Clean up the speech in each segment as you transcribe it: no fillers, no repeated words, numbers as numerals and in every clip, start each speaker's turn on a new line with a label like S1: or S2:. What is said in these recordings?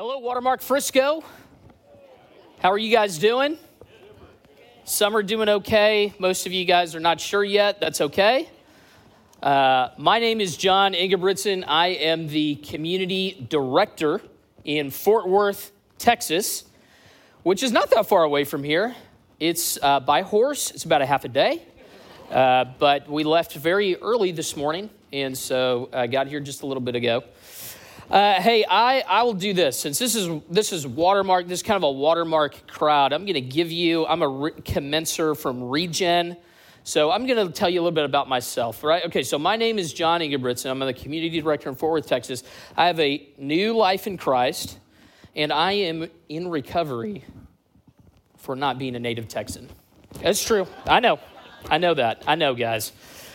S1: Hello, Watermark Frisco. How are you guys doing? Some are doing okay. Most of you guys are not sure yet. That's okay. My name is John Ingebrigtsen. I am the community director in Fort Worth, Texas, which is not that far away from here. It's by horse. It's about a half a day. But we left very early this morning, and so I got here just a little bit ago. Hey, I will do this. Since this is Watermark, this is kind of a Watermark crowd. I'm going to give you, I'm a commencer from Regen. So I'm going to tell you a little bit about myself, right? Okay, so my name is John Ingebrigtsen. I'm the community director in Fort Worth, Texas. I have a new life in Christ, and I am in recovery for not being a native Texan. That's true. I know that. I know, guys.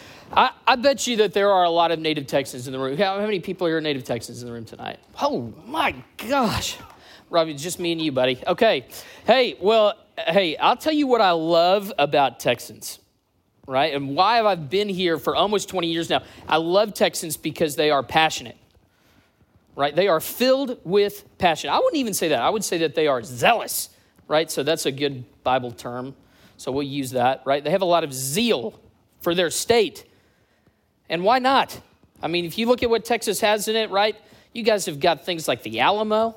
S1: I bet you that there are a lot of native Texans in the room. How many people here are native Texans in the room tonight? Oh, my gosh. Robbie, it's just me and you, buddy. Okay. Hey, I'll tell you what I love about Texans, right? And why have I been here for almost 20 years now? I love Texans because they are passionate, right? They are filled with passion. I wouldn't even say that. I would say that they are zealous, right? So that's a good Bible term. So we'll use that, right? They have a lot of zeal for their state. And why not? I mean, if you look at what Texas has in it, right? You guys have got things like the Alamo.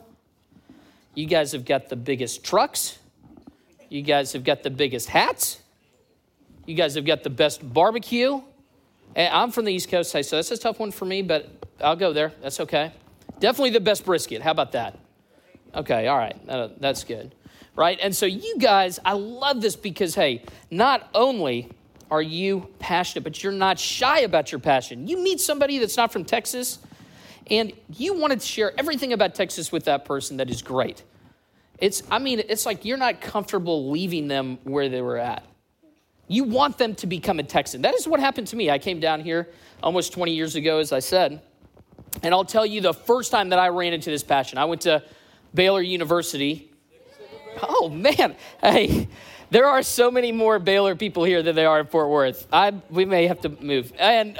S1: You guys have got the biggest trucks. You guys have got the biggest hats. You guys have got the best barbecue. And I'm from the East Coast, so that's a tough one for me, but I'll go there. That's okay. Definitely the best brisket. How about that? Okay, all right. That's good, right? And so you guys, I love this because, hey, not only are you passionate, but you're not shy about your passion. You meet somebody that's not from Texas, and you want to share everything about Texas with that person that is great. It's like you're not comfortable leaving them where they were at. You want them to become a Texan. That is what happened to me. I came down here almost 20 years ago, as I said, and I'll tell you the first time that I ran into this passion. I went to Baylor University. Oh, man. Hey, there are so many more Baylor people here than there are in Fort Worth. We may have to move. And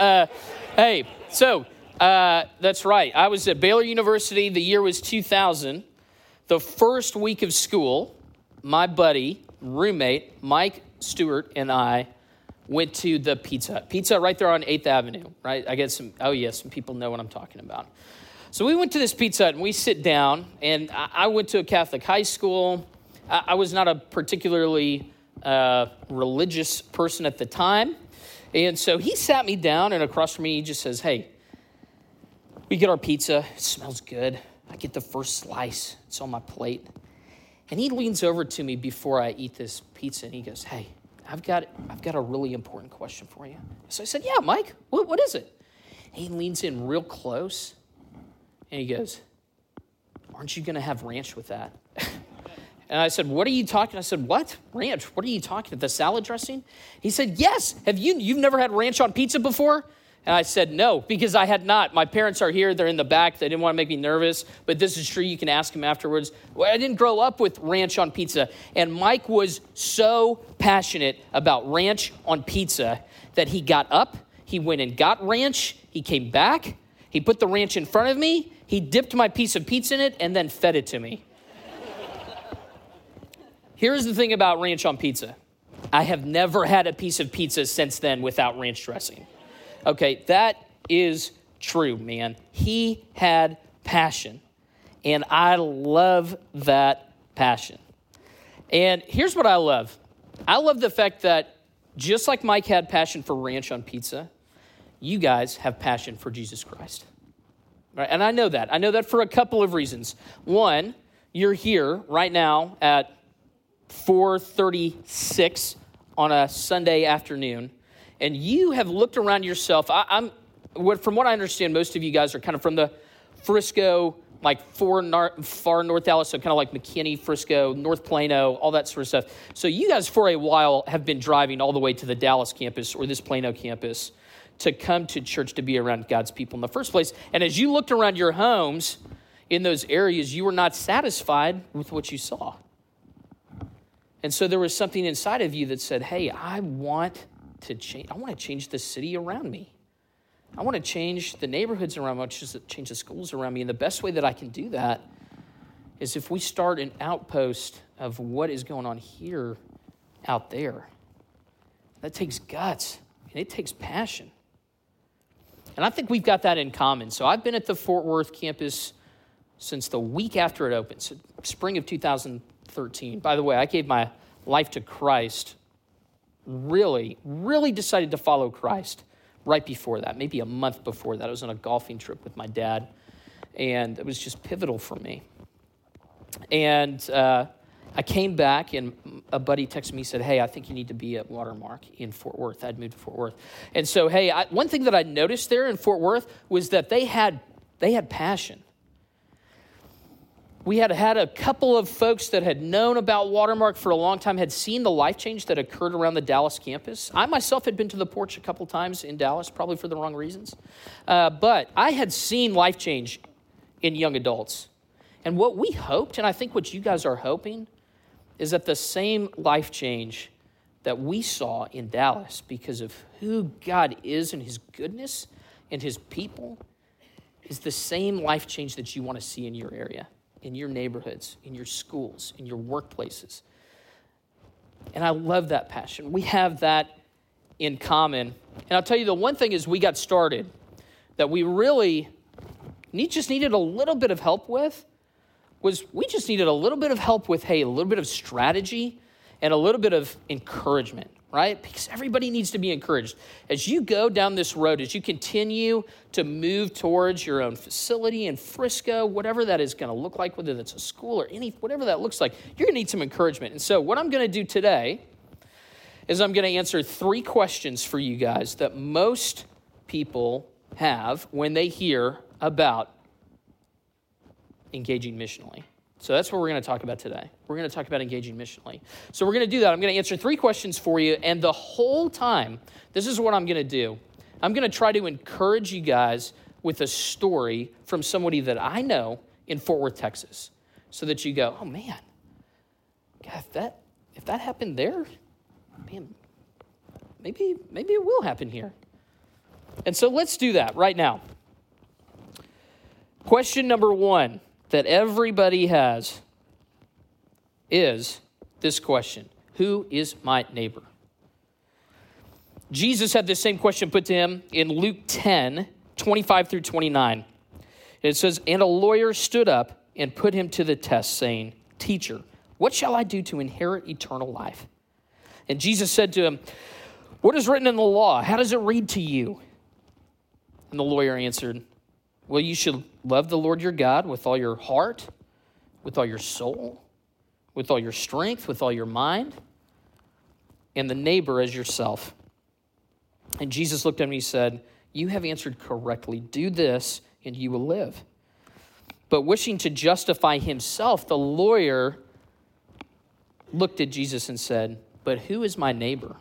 S1: that's right. I was at Baylor University. The year was 2000. The first week of school, my buddy, roommate, Mike Stewart, and I went to the Pizza right there on 8th Avenue, right? I get some people know what I'm talking about. So we went to this Pizza Hut, and we sit down, and I went to a Catholic high school. I was not a particularly religious person at the time. And so he sat me down, and across from me, he just says, hey, we get our pizza. It smells good. I get the first slice. It's on my plate. And he leans over to me before I eat this pizza, and he goes, hey, I've got a really important question for you. So I said, yeah, Mike, what is it? And he leans in real close, and he goes, aren't you going to have ranch with that? And I said, what are you talking? I said, what? Ranch? What are you talking about? The salad dressing? He said, yes. You've never had ranch on pizza before? And I said, no, because I had not. My parents are here. They're in the back. They didn't want to make me nervous, but this is true. You can ask them afterwards. Well, I didn't grow up with ranch on pizza. And Mike was so passionate about ranch on pizza that he got up, he went and got ranch, he came back, he put the ranch in front of me, he dipped my piece of pizza in it, and then fed it to me. Here's the thing about ranch on pizza. I have never had a piece of pizza since then without ranch dressing. Okay, that is true, man. He had passion, and I love that passion. And here's what I love. I love the fact that just like Mike had passion for ranch on pizza, you guys have passion for Jesus Christ. Right? And I know that. I know that for a couple of reasons. One, you're here right now at 4:36 on a Sunday afternoon, and you have looked around yourself. From what I understand, most of you guys are kind of from the Frisco, like far North Dallas, so kind of like McKinney, Frisco, North Plano, all that sort of stuff. So you guys for a while have been driving all the way to the Dallas campus or this Plano campus to come to church to be around God's people in the first place. And as you looked around your homes in those areas, you were not satisfied with what you saw. And so there was something inside of you that said, hey, I want to change the city around me. I want to change the neighborhoods around me. I want to change the schools around me. And the best way that I can do that is if we start an outpost of what is going on here out there. That takes guts, and it takes passion. And I think we've got that in common. So I've been at the Fort Worth campus since the week after it opened, so spring of 2013. By the way, I gave my life to Christ, really decided to follow Christ right before that, maybe a month before that. I was on a golfing trip with my dad, and it was just pivotal for me. And I came back, and a buddy texted me, said, hey, I think you need to be at Watermark in Fort Worth. I'd moved to Fort Worth. And so, hey, one thing that I noticed there in Fort Worth was that they had passion. We had a couple of folks that had known about Watermark for a long time, had seen the life change that occurred around the Dallas campus. I myself had been to the Porch a couple times in Dallas, probably for the wrong reasons. But I had seen life change in young adults. And what we hoped, and I think what you guys are hoping, is that the same life change that we saw in Dallas because of who God is and his goodness and his people is the same life change that you want to see in your area, in your neighborhoods, in your schools, in your workplaces. And I love that passion. We have that in common. And I'll tell you, the one thing is we got started that we really just needed a little bit of help with was we just needed a little bit of help with, hey, a little bit of strategy and a little bit of encouragement, right? Because everybody needs to be encouraged. As you go down this road, as you continue to move towards your own facility in Frisco, whatever that is going to look like, whether that's a school or whatever that looks like, you're going to need some encouragement. And so what I'm going to do today is I'm going to answer 3 questions for you guys that most people have when they hear about engaging missionally. So that's what we're going to talk about today. We're going to talk about engaging missionally. So we're going to do that. I'm going to answer 3 questions for you. And the whole time, this is what I'm going to do. I'm going to try to encourage you guys with a story from somebody that I know in Fort Worth, Texas, so that you go, oh man, God, if that happened there, man, maybe it will happen here. And so let's do that right now. Question number 1 that everybody has is this question: who is my neighbor? Jesus had this same question put to him in Luke 10, 25 through 29. It says, and a lawyer stood up and put him to the test, saying, Teacher, what shall I do to inherit eternal life? And Jesus said to him, what is written in the law? How does it read to you? And the lawyer answered, well, you should love the Lord your God with all your heart, with all your soul, with all your strength, with all your mind, and the neighbor as yourself. And Jesus looked at him and he said, you have answered correctly. Do this and you will live. But wishing to justify himself, the lawyer looked at Jesus and said, but who is my neighbor?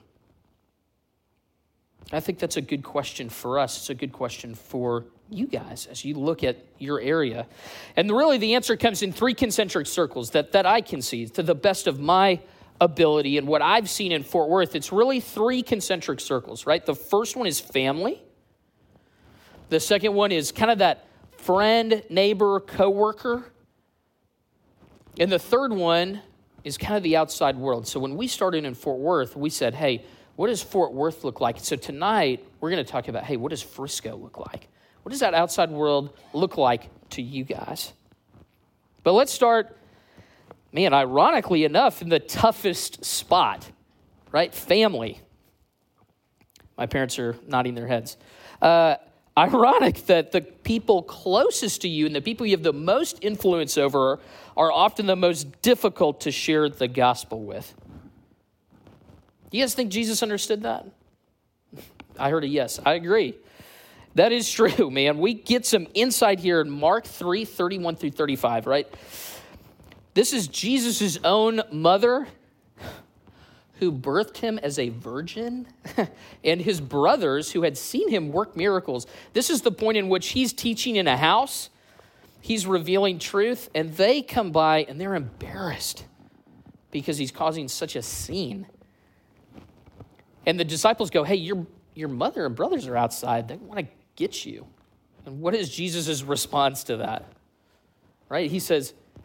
S1: I think that's a good question for us. It's a good question for you guys as you look at your area. And really the answer comes in 3 concentric circles that I can see to the best of my ability and what I've seen in Fort Worth. It's really 3 concentric circles, right? The first one is family. The second one is kind of that friend, neighbor, coworker. And the third one is kind of the outside world. So when we started in Fort Worth, we said, hey, what does Fort Worth look like? So tonight, we're going to talk about, hey, what does Frisco look like? What does that outside world look like to you guys? But let's start, man, ironically enough, in the toughest spot, right? Family. My parents are nodding their heads. Ironic that the people closest to you and the people you have the most influence over are often the most difficult to share the gospel with. You guys think Jesus understood that? I heard a yes. I agree. That is true, man. We get some insight here in Mark 3, 31 through 35, right? This is Jesus' own mother who birthed him as a virgin and his brothers who had seen him work miracles. This is the point in which he's teaching in a house. He's revealing truth, and they come by and they're embarrassed because he's causing such a scene. And the disciples go, hey, your mother and brothers are outside. They want to get you. And what is Jesus' response to that? Right? He says,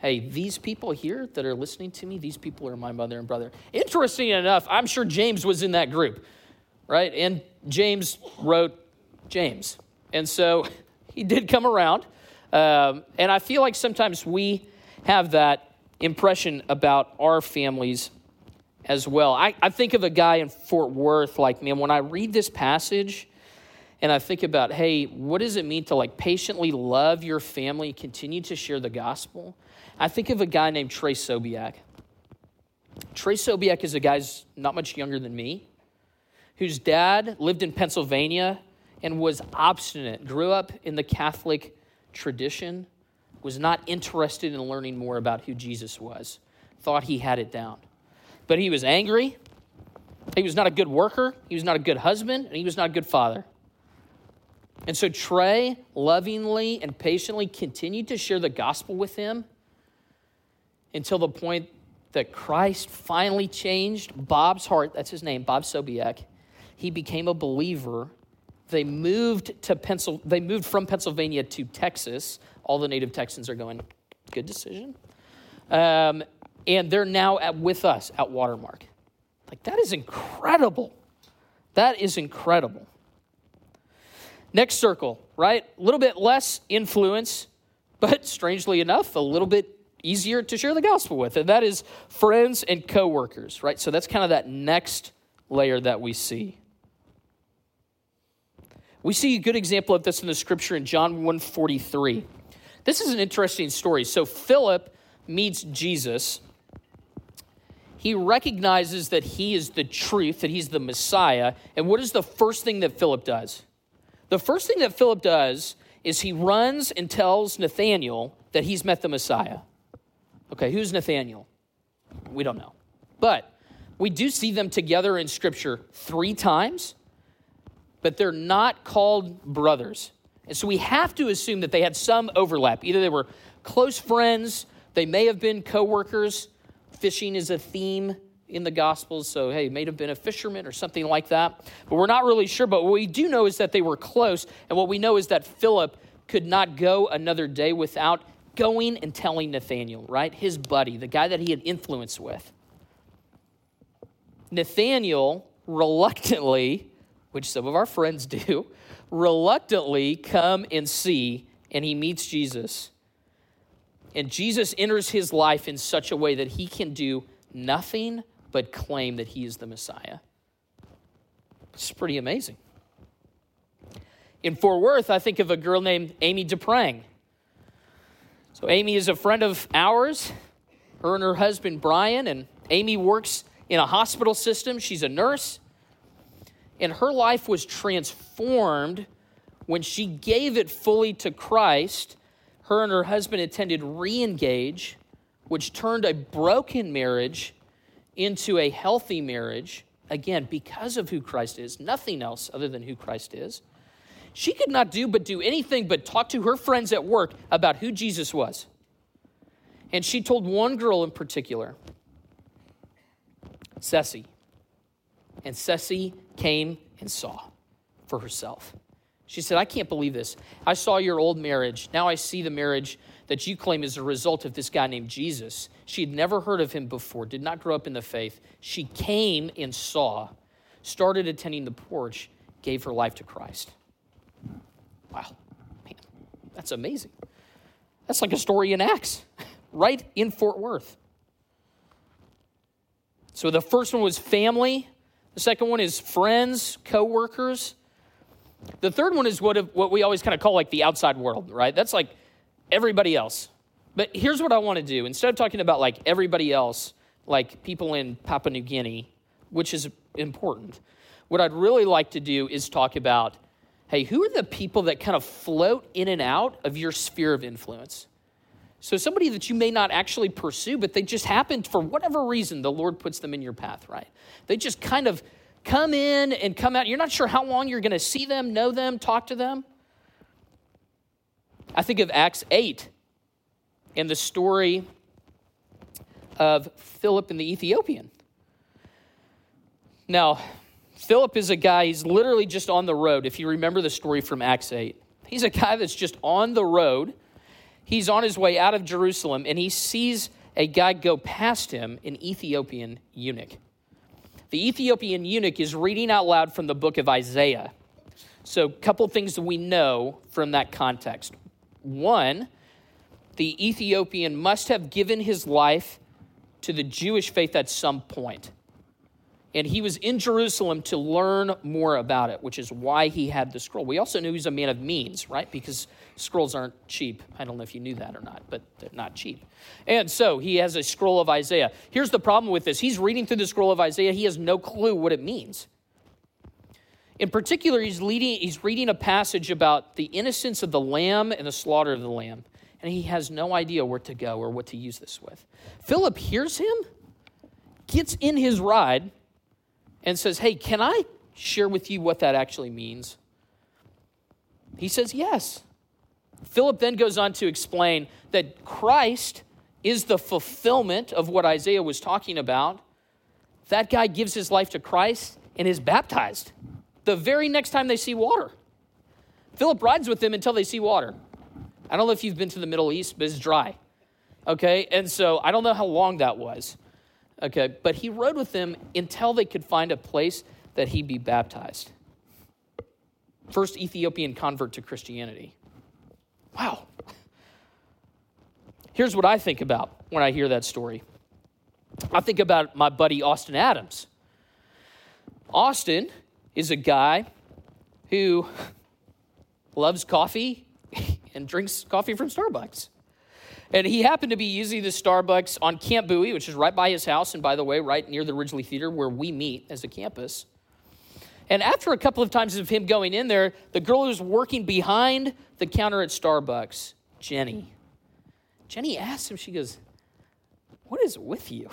S1: hey, these people here that are listening to me, these people are my mother and brother. Interesting enough, I'm sure James was in that group, right? And James wrote James. And so he did come around. And I feel like sometimes we have that impression about our families as well. I think of a guy in Fort Worth, like, man, when I read this passage and I think about, hey, what does it mean to like patiently love your family, continue to share the gospel? I think of a guy named Trey Sobiak. Trey Sobiak is a guy who's not much younger than me, whose dad lived in Pennsylvania and was obstinate, grew up in the Catholic tradition, was not interested in learning more about who Jesus was, thought he had it down. But he was angry, he was not a good worker, he was not a good husband, and he was not a good father. And so Trey lovingly and patiently continued to share the gospel with him until the point that Christ finally changed Bob's heart. That's his name, Bob Sobiak. He became a believer. They moved from Pennsylvania to Texas. All the native Texans are going, good decision. And they're now with us at Watermark. Like, that is incredible. That is incredible. Next circle, right? A little bit less influence, but strangely enough, a little bit easier to share the gospel with. And that is friends and coworkers, right? So that's kind of that next layer that we see. We see a good example of this in the scripture in John 1:43. This is an interesting story. So Philip meets Jesus. He recognizes that he is the truth, that he's the Messiah. And what is the first thing that Philip does? The first thing that Philip does is he runs and tells Nathanael that he's met the Messiah. Okay, who's Nathanael? We don't know. But we do see them together in Scripture 3 times, but they're not called brothers. And so we have to assume that they had some overlap. Either they were close friends, they may have been co-workers. Fishing is a theme in the Gospels, so hey, may have been a fisherman or something like that. But we're not really sure. But what we do know is that they were close, and what we know is that Philip could not go another day without going and telling Nathanael, right? His buddy, the guy that he had influence with. Nathanael reluctantly, which some of our friends do, reluctantly come and see, and he meets Jesus. And Jesus enters his life in such a way that he can do nothing but claim that he is the Messiah. It's pretty amazing. In Fort Worth, I think of a girl named Amy DePrang. So Amy is a friend of ours, her and her husband Brian, and Amy works in a hospital system. She's a nurse. And her life was transformed when she gave it fully to Christ. Her and her husband attended Reengage, which turned a broken marriage into a healthy marriage, again, because of who Christ is, nothing else other than who Christ is. She could not do anything but talk to her friends at work about who Jesus was. And she told one girl in particular, Ceci. And Ceci came and saw for herself. She said, I can't believe this. I saw your old marriage. Now I see the marriage that you claim is a result of this guy named Jesus. She had never heard of him before, did not grow up in the faith. She came and saw, started attending the porch, gave her life to Christ. Wow, man, that's amazing. That's like a story in Acts, right in Fort Worth. So the first one was family. The second one is friends, co-workers. The third one is what we always kind of call like the outside world, right? That's like everybody else. But here's what I want to do. Instead of talking about like everybody else, like people in Papua New Guinea, which is important, what I'd really like to do is talk about, hey, who are the people that kind of float in and out of your sphere of influence? So somebody that you may not actually pursue, but they just happen, for whatever reason, the Lord puts them in your path, right? They just kind of come in and come out. You're not sure how long you're going to see them, know them, talk to them. I think of Acts 8 and the story of Philip and the Ethiopian. Now, Philip is a guy, he's literally just on the road. If you remember the story from Acts 8, he's a guy that's just on the road. he's on his way out of Jerusalem, and he sees a guy go past him, an Ethiopian eunuch. The Ethiopian eunuch is reading out loud from the book of Isaiah. So a couple things that we know from that context. One, the Ethiopian must have given his life to the Jewish faith at some point. And he was in Jerusalem to learn more about it, which is why he had the scroll. We also knew he was a man of means, right? Because scrolls aren't cheap. I don't know if you knew that or not, but they're not cheap. And so he has a scroll of Isaiah. Here's the problem with this. He's reading through the scroll of Isaiah. He has no clue what it means. In particular, he's reading a passage about the innocence of the lamb and the slaughter of the lamb. And he has no idea where to go or what to use this with. Philip hears him, gets in his ride, and says, hey, can I share with you what that actually means? He says, yes. Philip then goes on to explain that Christ is the fulfillment of what Isaiah was talking about. That guy gives his life to Christ and is baptized the very next time they see water. Philip rides with them until they see water. I don't know if you've been to the Middle East, but it's dry. Okay, and so I don't know how long that was. Okay, but he rode with them until they could find a place that he'd be baptized. First Ethiopian convert to Christianity. Wow. Here's what I think about when I hear that story. I think about my buddy Austin Adams. Austin is a guy who loves coffee and drinks coffee from Starbucks. And he happened to be using the Starbucks on Camp Bowie, which is right by his house, and by the way, right near the Ridgely Theater where we meet as a campus. And after a couple of times of him going in there, the girl who was working behind the counter at Starbucks, Jenny asked him, she goes, what is with you?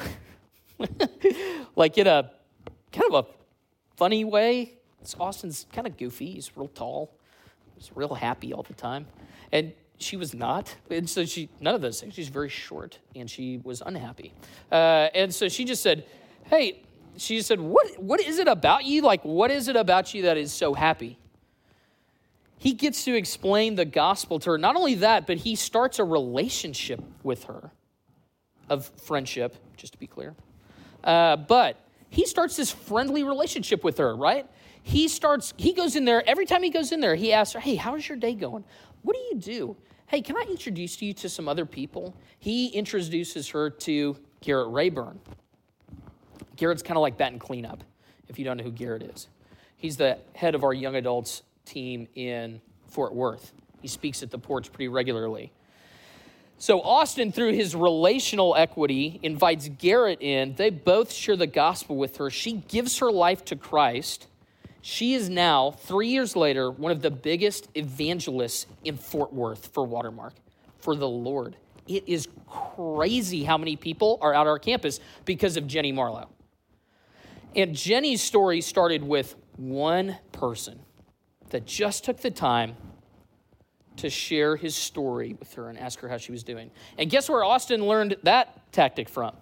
S1: Like in a kind of a funny way. Austin's kind of goofy. He's real tall. He's real happy all the time. And she was not. And so none of those things. She's very short, and she was unhappy. And so she just said, hey, she just said, what is it about you? Like, what is it about you that is so happy? He gets to explain the gospel to her. Not only that, but he starts a relationship with her of friendship, just to be clear. But he starts this friendly relationship with her, right? He goes in there, every time he goes in there, he asks her, hey, how's your day going? What do you do? Hey, can I introduce you to some other people? He introduces her to Garrett Rayburn. Garrett's kind of like batting cleanup, if you don't know who Garrett is. He's the head of our young adults team in Fort Worth. He speaks at the porch pretty regularly. So Austin, through his relational equity, invites Garrett in. They both share the gospel with her. She gives her life to Christ. She is now, 3 years later, one of the biggest evangelists in Fort Worth for Watermark, for the Lord. It is crazy how many people are out on our campus because of Jenny Marlowe. And Jenny's story started with one person that just took the time to share his story with her and ask her how she was doing. And guess where Austin learned that tactic from?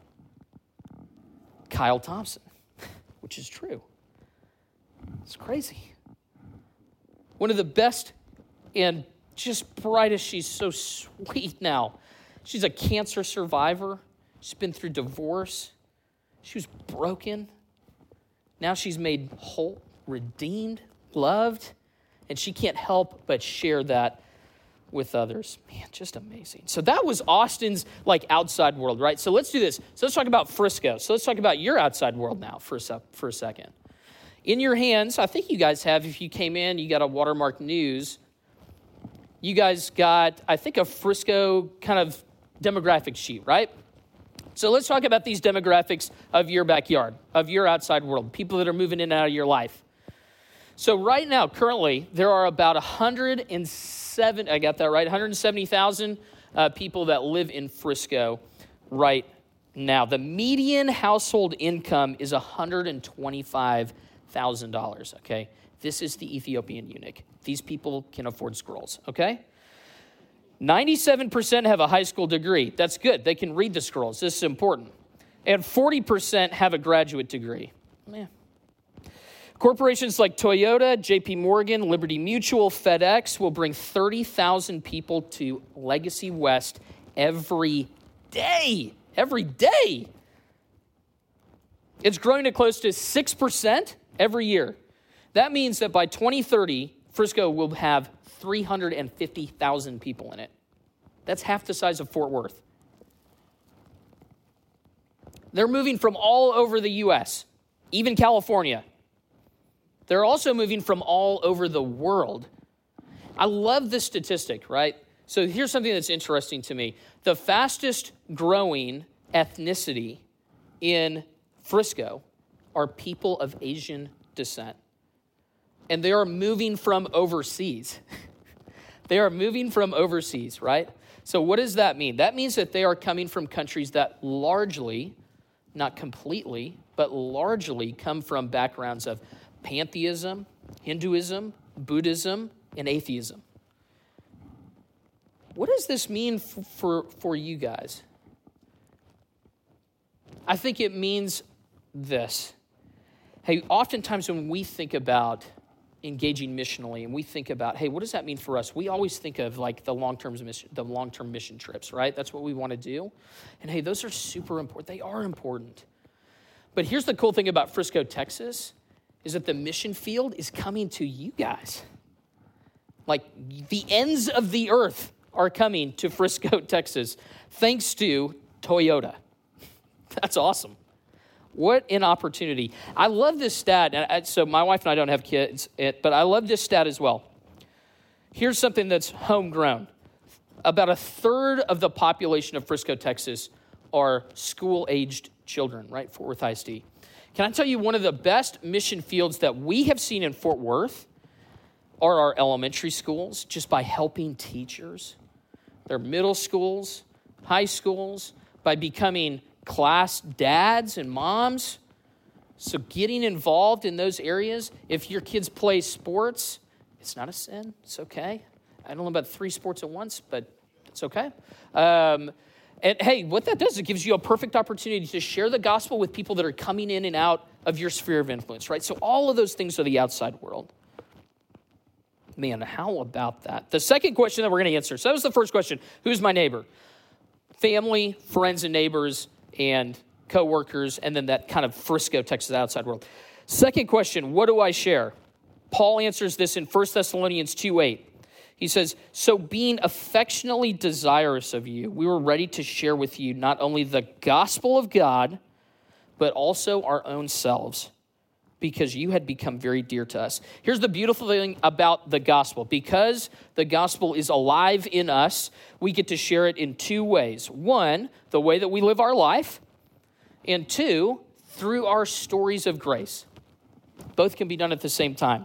S1: Kyle Thompson, which is true. It's crazy. One of the best and just brightest. She's so sweet now. She's a cancer survivor. She's been through divorce. She was broken. Now she's made whole, redeemed, loved, and she can't help but share that with others. Man, just amazing. So that was Austin's outside world, right? So let's do this. So let's talk about Frisco. So let's talk about your outside world now for a second. In your hands, I think you guys have, if you came in, you got a Watermark News. You guys got, I think, a Frisco kind of demographic sheet, right? So let's talk about these demographics of your backyard, of your outside world, people that are moving in and out of your life. So right now, currently, there are about 170,000 people that live in Frisco right now. The median household income is $125,000, okay? This is the Ethiopian eunuch. These people can afford scrolls, okay? 97% have a high school degree. That's good. They can read the scrolls. This is important. And 40% have a graduate degree. Man. Corporations like Toyota, JP Morgan, Liberty Mutual, FedEx will bring 30,000 people to Legacy West every day. Every day. It's growing to close to 6% every year. That means that by 2030, Frisco will have 350,000 people in it. That's half the size of Fort Worth. They're moving from all over the U.S., even California. They're also moving from all over the world. I love this statistic, right? So here's something that's interesting to me. The fastest growing ethnicity in Frisco are people of Asian descent. And they are moving from overseas. They are moving from overseas, right? So what does that mean? That means that they are coming from countries that largely, not completely, but largely come from backgrounds of pantheism, Hinduism, Buddhism, and atheism. What does this mean for you guys? I think it means this. Hey, oftentimes when we think about engaging missionally and we think about, hey, what does that mean for us? We always think of like the long-term mission trips, right? That's what we want to do. And hey, those are super important. They are important. But here's the cool thing about Frisco, Texas, is that the mission field is coming to you guys. Like the ends of the earth are coming to Frisco, Texas, thanks to Toyota. That's awesome. What an opportunity. I love this stat. So my wife and I don't have kids, but I love this stat as well. Here's something that's homegrown. About a third of the population of Frisco, Texas are school-aged children, right? Fort Worth ISD. Can I tell you one of the best mission fields that we have seen in Fort Worth are our elementary schools, just by helping teachers, their middle schools, high schools, by becoming class dads and moms. So getting involved in those areas. If your kids play sports, it's not a sin. It's okay. I don't know about 3 sports at once, but it's okay. And hey, what that does, it gives you a perfect opportunity to share the gospel with people that are coming in and out of your sphere of influence, right? So all of those things are the outside world. Man, how about that? The second question that we're going to answer. So that was the first question. Who's my neighbor? Family, friends, and neighbors, and coworkers, and then that kind of Frisco, Texas outside world. Second question, what do I share? Paul answers this in 1 Thessalonians 2:8. He says, so being affectionately desirous of you, we were ready to share with you not only the gospel of God, but also our own selves, because you had become very dear to us. Here's the beautiful thing about the gospel. Because the gospel is alive in us, we get to share it in 2 ways. 1, the way that we live our life, and 2, through our stories of grace. Both can be done at the same time.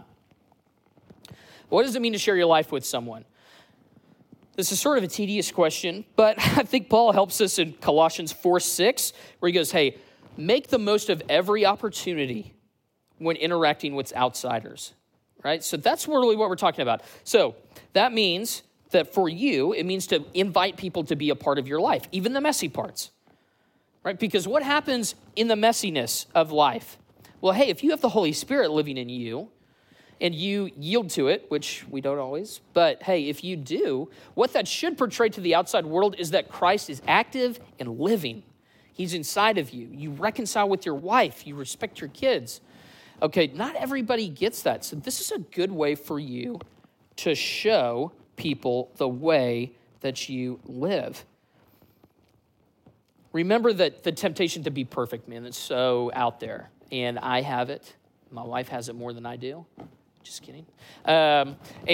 S1: What does it mean to share your life with someone? This is sort of a tedious question, but I think Paul helps us in Colossians 4:6, where he goes, hey, make the most of every opportunity when interacting with outsiders, right? So that's really what we're talking about. So that means that for you, it means to invite people to be a part of your life, even the messy parts, right? Because what happens in the messiness of life? Well, hey, if you have the Holy Spirit living in you, and you yield to it, which we don't always, but hey, if you do, what that should portray to the outside world is that Christ is active and living. He's inside of you. You reconcile with your wife. You respect your kids. Okay, not everybody gets that. So this is a good way for you to show people the way that you live. Remember that the temptation to be perfect, man, it's so out there. And I have it. My wife has it more than I do. Just kidding. I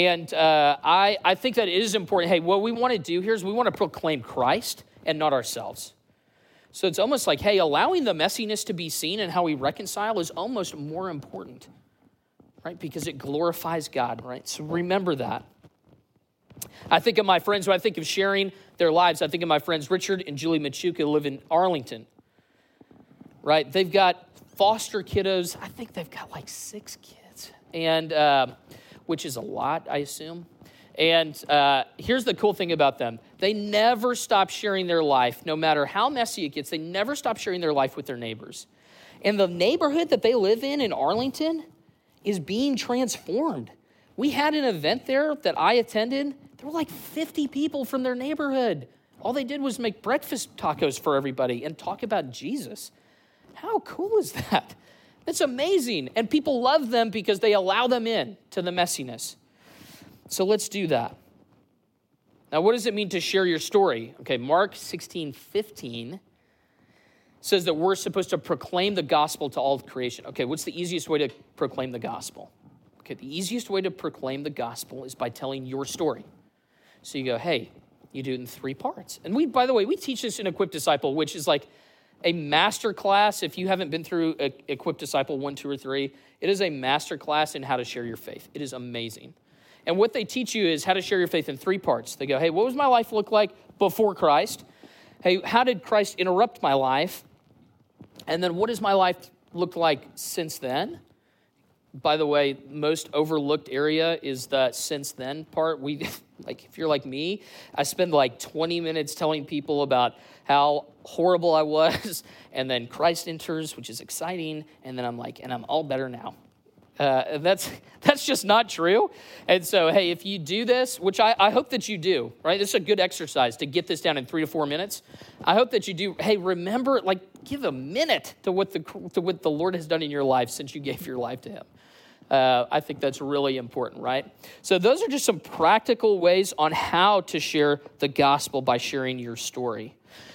S1: think that it is important. Hey, what we want to do here is we want to proclaim Christ and not ourselves. So it's almost like, hey, allowing the messiness to be seen and how we reconcile is almost more important, right? Because it glorifies God, right? So remember that. I think of my friends, when I think of sharing their lives, I think of my friends Richard and Julie Machuca who live in Arlington, right? They've got foster kiddos. I think they've got like 6 kids. And which is a lot, I assume. And here's the cool thing about them. They never stop sharing their life, no matter how messy it gets. They never stop sharing their life with their neighbors. And the neighborhood that they live in Arlington is being transformed. We had an event there that I attended. There were like 50 people from their neighborhood. All they did was make breakfast tacos for everybody and talk about Jesus. How cool is that? That's amazing. And people love them because they allow them in to the messiness. So let's do that. Now, what does it mean to share your story? Okay, Mark 16:15 says that we're supposed to proclaim the gospel to all of creation. Okay, what's the easiest way to proclaim the gospel? Okay, the easiest way to proclaim the gospel is by telling your story. So you go, hey, you do it in 3 parts. And by the way, we teach this in Equip Disciple, which is like a master class. If you haven't been through Equip Disciple 1, 2, or 3, it is a master class in how to share your faith. It is amazing. And what they teach you is how to share your faith in 3 parts. They go, hey, what was my life look like before Christ? Hey, how did Christ interrupt my life? And then what does my life look like since then? By the way, most overlooked area is the since then part. If you're like me, I spend like 20 minutes telling people about how horrible I was, and then Christ enters, which is exciting, and then I'm like, and I'm all better now. That's just not true. And so, hey, if you do this, which I hope that you do, right? This is a good exercise to get this down in 3 to 4 minutes. I hope that you do. Hey, remember, give a minute to what the Lord has done in your life since you gave your life to him. I think that's really important, right? So those are just some practical ways on how to share the gospel by sharing your story.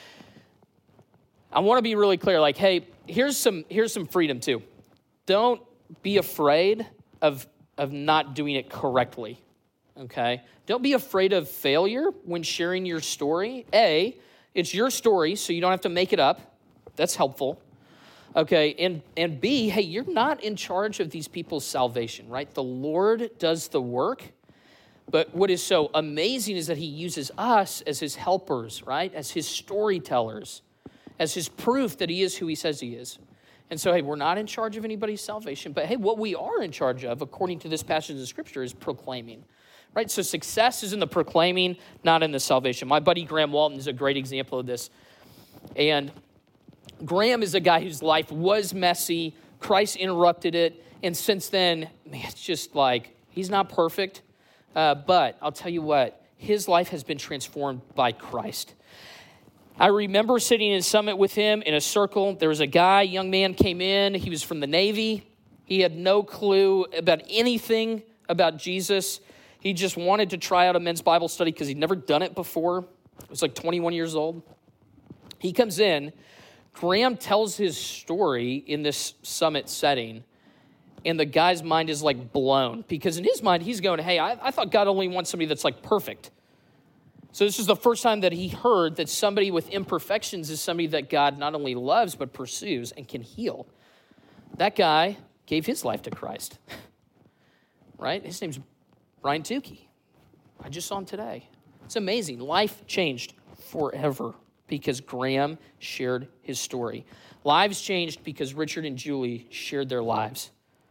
S1: I want to be really clear, hey, here's some freedom too. Don't be afraid of not doing it correctly, okay? Don't be afraid of failure when sharing your story. It's your story, so you don't have to make it up. That's helpful. Okay, and B, hey, you're not in charge of these people's salvation, right? The Lord does the work, but what is so amazing is that he uses us as his helpers, right? As his storytellers, as his proof that he is who he says he is. And so, hey, we're not in charge of anybody's salvation, but hey, what we are in charge of, according to this passage of Scripture, is proclaiming, right? So success is in the proclaiming, not in the salvation. My buddy Graham Walton is a great example of this, and Graham is a guy whose life was messy. Christ interrupted it. And since then, man, it's just he's not perfect. But I'll tell you what, his life has been transformed by Christ. I remember sitting in Summit with him in a circle. There was a young man came in. He was from the Navy. He had no clue about anything about Jesus. He just wanted to try out a men's Bible study because he'd never done it before. He was 21 years old. He comes in. Graham tells his story in this Summit setting, and the guy's mind is blown because in his mind, he's going, hey, I thought God only wants somebody that's perfect. So this is the first time that he heard that somebody with imperfections is somebody that God not only loves, but pursues and can heal. That guy gave his life to Christ, right? His name's Brian Tukey. I just saw him today. It's amazing. Life changed forever because Graham shared his story. Lives changed because Richard and Julie shared their lives.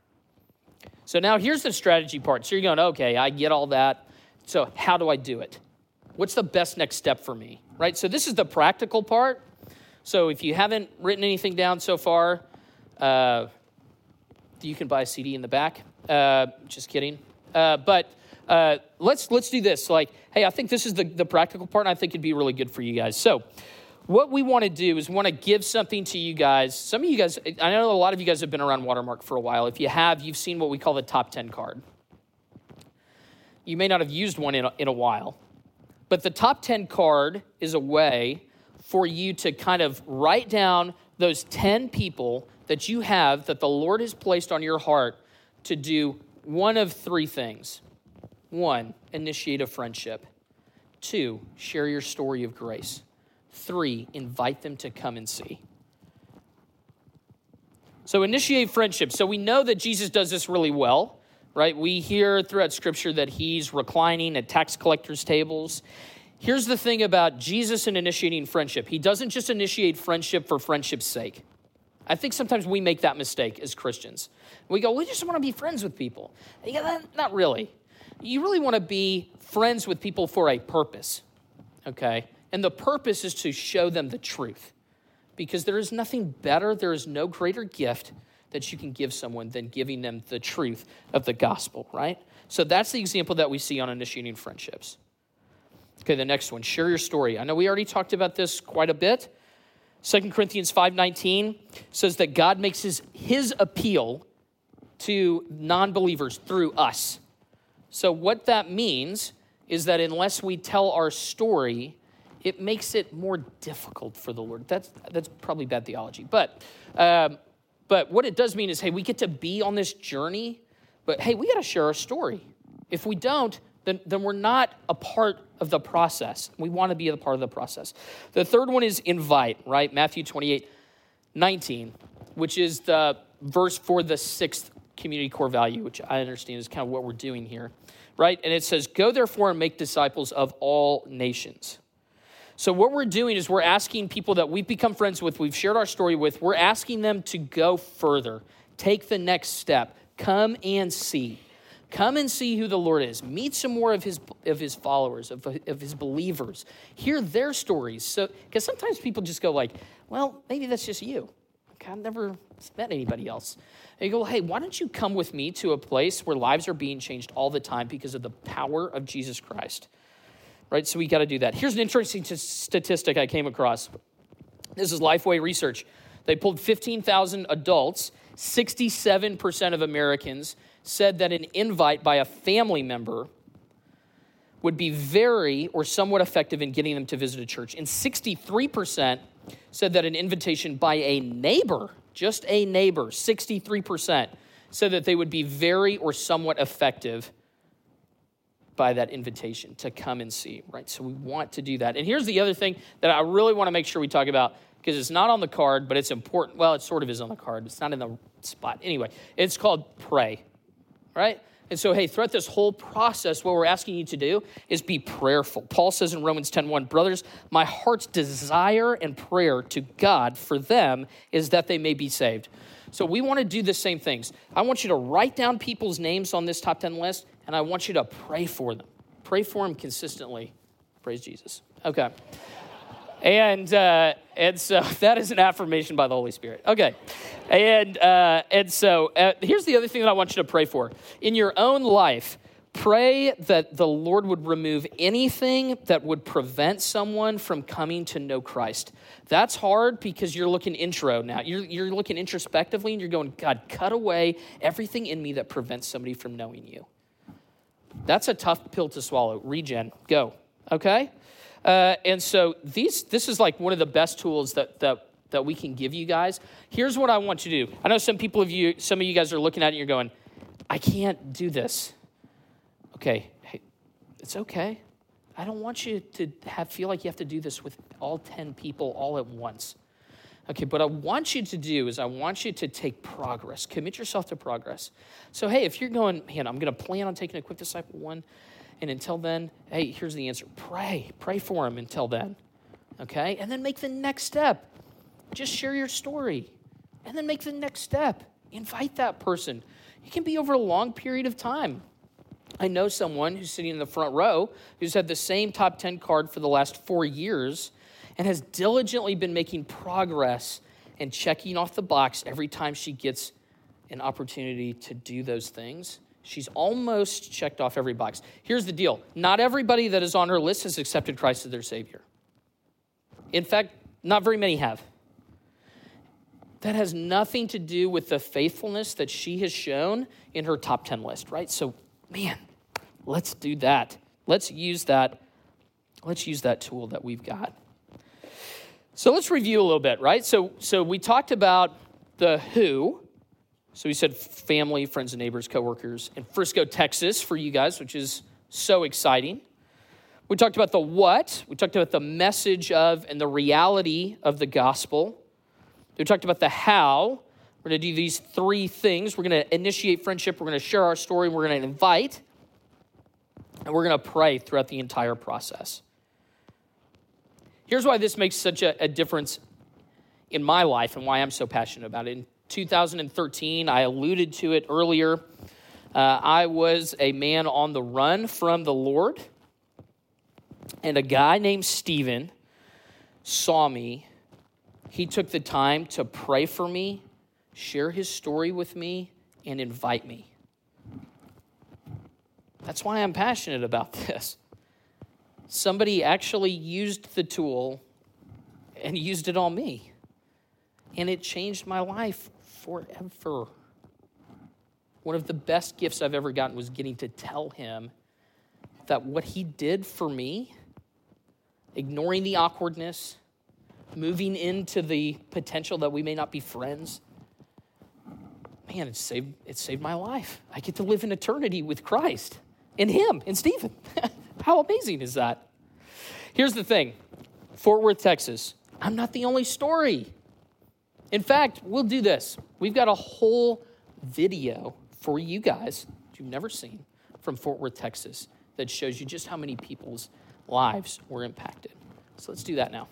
S1: So now here's the strategy part. So you're going, okay, I get all that. So how do I do it? What's the best next step for me, right? So this is the practical part. So if you haven't written anything down so far, you can buy a CD in the back. Just kidding. But let's do this. Hey, I think this is the practical part, and I think it'd be really good for you guys. So what we want to do is we want to give something to you guys. Some of you guys, I know a lot of you guys have been around Watermark for a while. If you have, you've seen what we call the top 10 card. You may not have used one in a while, but the top 10 card is a way for you to kind of write down those 10 people that you have that the Lord has placed on your heart to do one of 3 things. 1, initiate a friendship. 2, share your story of grace. 3, invite them to come and see. So initiate friendship. So we know that Jesus does this really well, right? We hear throughout Scripture that he's reclining at tax collectors' tables. Here's the thing about Jesus and initiating friendship. He doesn't just initiate friendship for friendship's sake. I think sometimes we make that mistake as Christians. We go, we just want to be friends with people. Not really. You really want to be friends with people for a purpose, okay? And the purpose is to show them the truth. Because there is nothing better, there is no greater gift that you can give someone than giving them the truth of the gospel, right? So that's the example that we see on initiating friendships. Okay, the next one, share your story. I know we already talked about this quite a bit. 2 Corinthians 5:19 says that God makes his appeal to non-believers through us. So what that means is that unless we tell our story, it makes it more difficult for the Lord. That's probably bad theology. But what it does mean is, hey, we get to be on this journey, but hey, we got to share our story. If we don't, then we're not a part of the process. We want to be a part of the process. The third one is invite, right? Matthew 28:19, which is the verse for the sixth community core value, which I understand is kind of what we're doing here, right? And it says, go therefore and make disciples of all nations. So what we're doing is we're asking people that we've become friends with, we've shared our story with, we're asking them to go further, take the next step, come and see. Come and see who the Lord is. Meet some more of his followers, of his believers. Hear their stories. So, because sometimes people just go like, well, maybe that's just you. Okay, I've never met anybody else. And you go, well, hey, why don't you come with me to a place where lives are being changed all the time because of the power of Jesus Christ? Right, so we got to do that. Here's an interesting statistic I came across. This is Lifeway Research. They pulled 15,000 adults. 67% of Americans said that an invite by a family member would be very or somewhat effective in getting them to visit a church. And 63% said that an invitation by a neighbor, just a neighbor, 63%, said that they would be very or somewhat effective by that invitation to come and see, right? So we want to do that. And here's the other thing that I really want to make sure we talk about, because it's not on the card, but it's important. Well, it sort of is on the card. It's not in the spot. Anyway, it's called pray, right? And so, hey, throughout this whole process, what we're asking you to do is be prayerful. Paul says in Romans 10:1, brothers, my heart's desire and prayer to God for them is that they may be saved. So we want to do the same things. I want you to write down people's names on this top 10 list, and I want you to pray for them. Pray for them consistently. Praise Jesus. Okay. And so that is an affirmation by the Holy Spirit. Okay. And so here's the other thing that I want you to pray for. In your own life, pray that the Lord would remove anything that would prevent someone from coming to know Christ. That's hard because you're looking intro now. You're looking introspectively and you're going, God, cut away everything in me that prevents somebody from knowing you. That's a tough pill to swallow. Regen, go. Okay? And so this is like one of the best tools that we can give you guys. Here's what I want you to do. I know some of you guys are looking at it and you're going, I can't do this. Okay, hey, it's okay. I don't want you to feel like you have to do this with all 10 people all at once. Okay, but I want you to take progress. Commit yourself to progress. So, hey, if you're going, man, I'm going to plan on taking a Quick Disciple 1, and until then, hey, here's the answer. Pray for them until then, okay? And then make the next step. Just share your story, and then make the next step. Invite that person. It can be over a long period of time. I know someone who's sitting in the front row who's had the same top 10 card for the last 4 years and has diligently been making progress and checking off the box every time she gets an opportunity to do those things. She's almost checked off every box. Here's the deal. Not everybody that is on her list has accepted Christ as their Savior. In fact, not very many have. That has nothing to do with the faithfulness that she has shown in her top 10 list, right? So, man, let's do that. Let's use that tool that we've got. So let's review a little bit, right? So we talked about the who. So we said family, friends and neighbors, coworkers in Frisco, Texas for you guys, which is so exciting. We talked about the what. We talked about the message of and the reality of the gospel. We talked about the how. We're going to do these 3 things. We're going to initiate friendship. We're going to share our story. We're going to invite. And we're going to pray throughout the entire process. Here's why this makes such a difference in my life and why I'm so passionate about it. In 2013, I alluded to it earlier. I was a man on the run from the Lord. And a guy named Stephen saw me. He took the time to pray for me, share his story with me, and invite me. That's why I'm passionate about this. Somebody actually used the tool and used it on me. And it changed my life forever. One of the best gifts I've ever gotten was getting to tell him that what he did for me, ignoring the awkwardness, moving into the potential that we may not be friends, man, it saved my life. I get to live in eternity with Christ, in him, in Stephen. How amazing is that? Here's the thing. Fort Worth, Texas. I'm not the only story. In fact, we'll do this. We've got a whole video for you guys that you've never seen from Fort Worth, Texas, that shows you just how many people's lives were impacted. So let's do that now.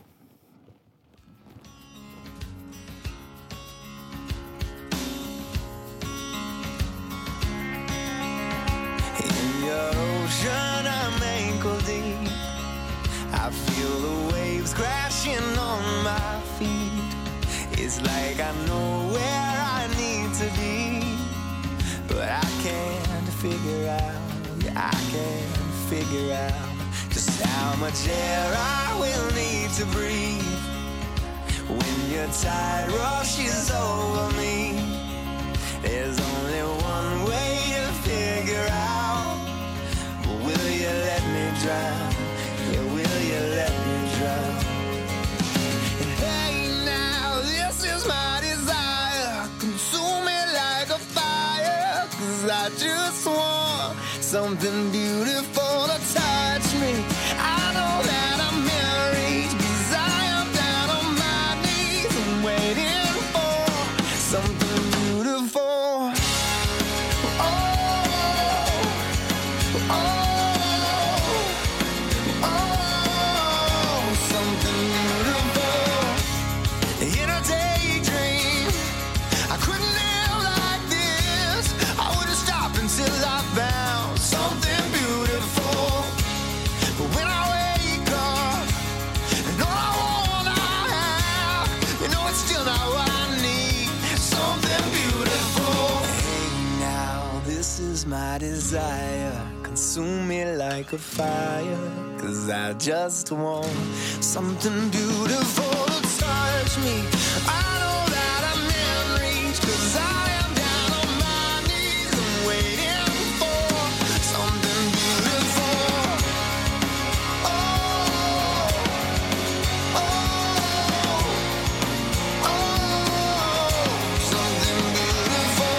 S2: In your ocean, I'm ankle deep. I feel the waves crashing on my feet. It's like I know where I need to be, but I can't figure out, yeah, I can't figure out just how much air I will need to breathe when your tide rushes over me. There's only one way to figure out, but will you let me drown? Yeah, will you let me drown? And hey now, this is my desire, consume me like a fire, 'cause I just want something beautiful to touch me. I know that I'm married, 'cause I am down on my knees and waiting for something beautiful. Something beautiful. In a daydream, I couldn't live like this. I wouldn't stop until I found something beautiful. But when I wake up, and all I want I have, you know it's still not what I need. Something beautiful. Hey now, this is my desire. Consume me like a fire, 'cause I just want something beautiful to touch me. I know that I'm in reach, 'cause I am down on my knees and waiting for something beautiful. Oh, something beautiful.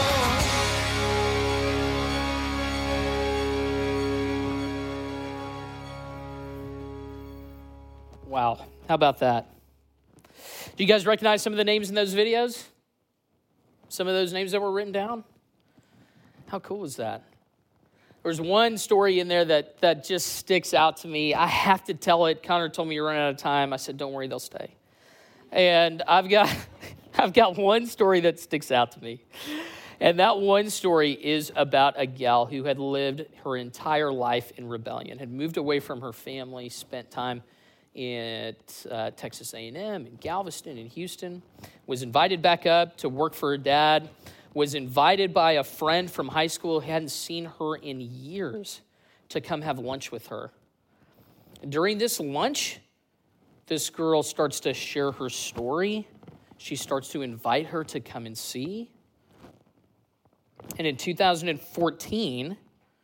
S1: Wow, how about that? Do you guys recognize some of the names in those videos? Some of those names that were written down? How cool is that? There's one story in there that just sticks out to me. I have to tell it. Connor told me you're running out of time. I said, don't worry, they'll stay. And I've got one story that sticks out to me. And that one story is about a gal who had lived her entire life in rebellion, had moved away from her family, spent time at Texas A&M, in Galveston, in Houston, was invited back up to work for her dad, was invited by a friend from high school who hadn't seen her in years to come have lunch with her. During this lunch, this girl starts to share her story. She starts to invite her to come and see. And in 2014,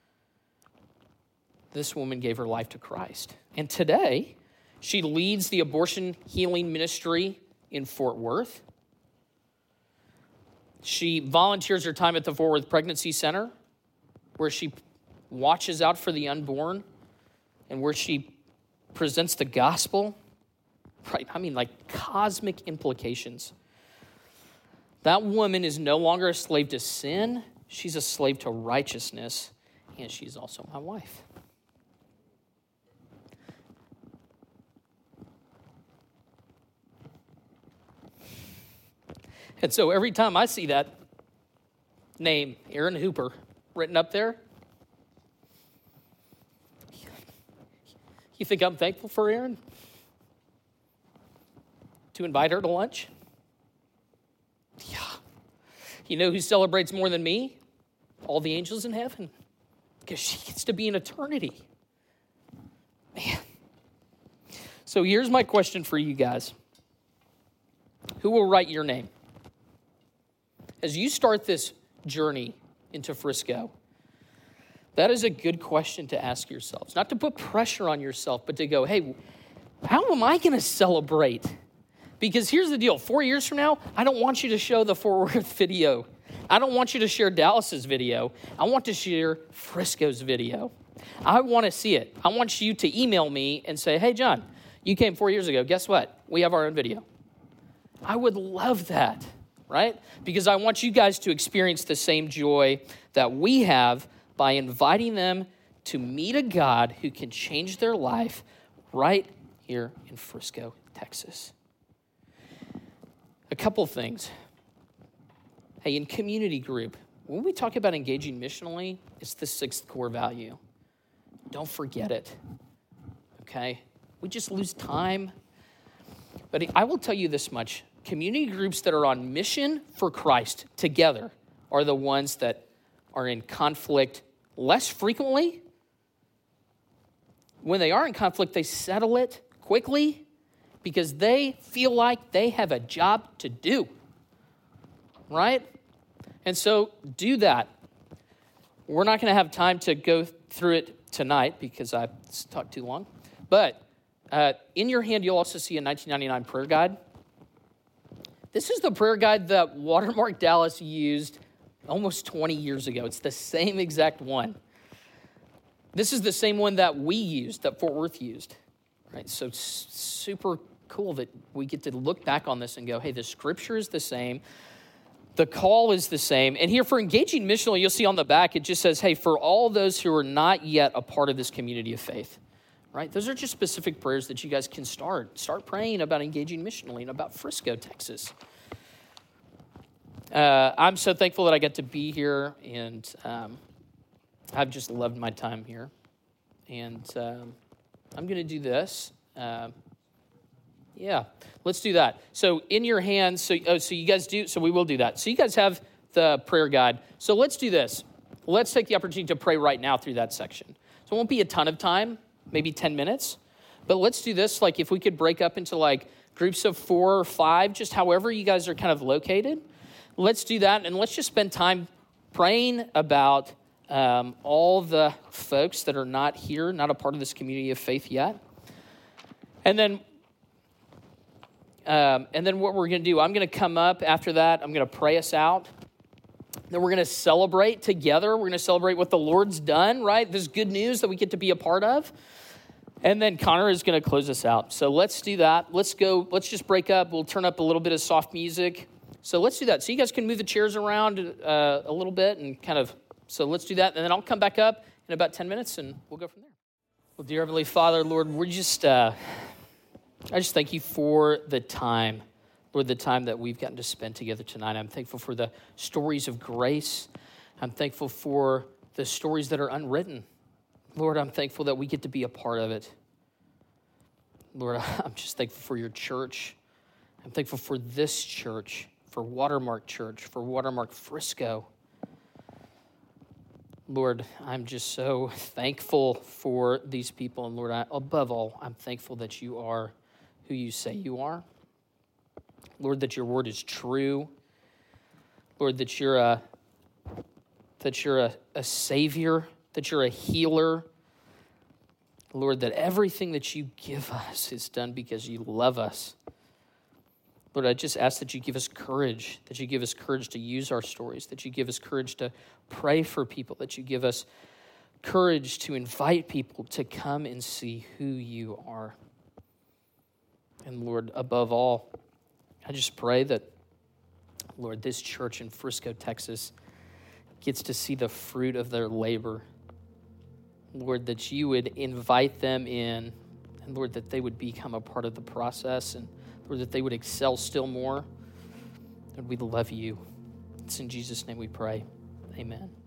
S1: this woman gave her life to Christ. And today, she leads the abortion healing ministry in Fort Worth. She volunteers her time at the Fort Worth Pregnancy Center, where she watches out for the unborn and where she presents the gospel. Right? I mean, like cosmic implications. That woman is no longer a slave to sin. She's a slave to righteousness, and she's also my wife. And so every time I see that name, Aaron Hooper, written up there, you think I'm thankful for Aaron? To invite her to lunch? Yeah. You know who celebrates more than me? All the angels in heaven, because she gets to be in eternity. Man. So here's my question for you guys. Who will write your name? As you start this journey into Frisco, that is a good question to ask yourselves. Not to put pressure on yourself, but to go, hey, how am I going to celebrate? Because here's the deal. 4 years from now, I don't want you to show the Fort Worth video. I don't want you to share Dallas's video. I want to share Frisco's video. I want to see it. I want you to email me and say, hey, John, you came 4 years ago. Guess what? We have our own video. I would love that, right? Because I want you guys to experience the same joy that we have by inviting them to meet a God who can change their life right here in Frisco, Texas. A couple things. Hey, in community group, when we talk about engaging missionally, it's the 6th core value. Don't forget it, okay? We just lose time. But I will tell you this much. Community groups that are on mission for Christ together are the ones that are in conflict less frequently. When they are in conflict, they settle it quickly because they feel like they have a job to do, right? And so do that. We're not going to have time to go through it tonight because I've talked too long. But in your hand, you'll also see a 1999 prayer guide. This is the prayer guide that Watermark Dallas used almost 20 years ago. It's the same exact one. This is the same one that we used, that Fort Worth used. Right? So it's super cool that we get to look back on this and go, hey, the scripture is the same. The call is the same. And here for engaging missionally, you'll see on the back, it just says, hey, for all those who are not yet a part of this community of faith. Right? Those are just specific prayers that you guys can start praying about engaging missionally and about Frisco, Texas. I'm so thankful that I get to be here, and I've just loved my time here. And I'm going to do this. Let's do that. So in your hands, so you guys do, so we will do that. So you guys have the prayer guide. So let's do this. Let's take the opportunity to pray right now through that section. So it won't be a ton of time. Maybe 10 minutes. But let's do this, like if we could break up into like groups of 4 or 5, just however you guys are kind of located. Let's do that, and let's just spend time praying about all the folks that are not here, not a part of this community of faith yet. And then what we're going to do, I'm going to come up after that. I'm going to pray us out. Then we're going to celebrate together. We're going to celebrate what the Lord's done, right? This good news that we get to be a part of. And then Connor is going to close us out. So let's do that. Let's go. Let's just break up. We'll turn up a little bit of soft music. So let's do that. So you guys can move the chairs around a little bit and kind of, so let's do that. And then I'll come back up in about 10 minutes and we'll go from there. Well, dear Heavenly Father, Lord, I just thank you for the time. Lord, the time that we've gotten to spend together tonight. I'm thankful for the stories of grace. I'm thankful for the stories that are unwritten. Lord, I'm thankful that we get to be a part of it. Lord, I'm just thankful for your church. I'm thankful for this church, for Watermark Church, for Watermark Frisco. Lord, I'm just so thankful for these people. And Lord, above all, I'm thankful that you are who you say you are. Lord, that your word is true. Lord, that you're a savior, that you're a healer. Lord, that everything that you give us is done because you love us. Lord, I just ask that you give us courage, that you give us courage to use our stories, that you give us courage to pray for people, that you give us courage to invite people to come and see who you are. And Lord, above all, I just pray that, Lord, this church in Frisco, Texas, gets to see the fruit of their labor. Lord, that you would invite them in, and Lord, that they would become a part of the process, and Lord, that they would excel still more. Lord, we love you. It's in Jesus' name we pray. Amen.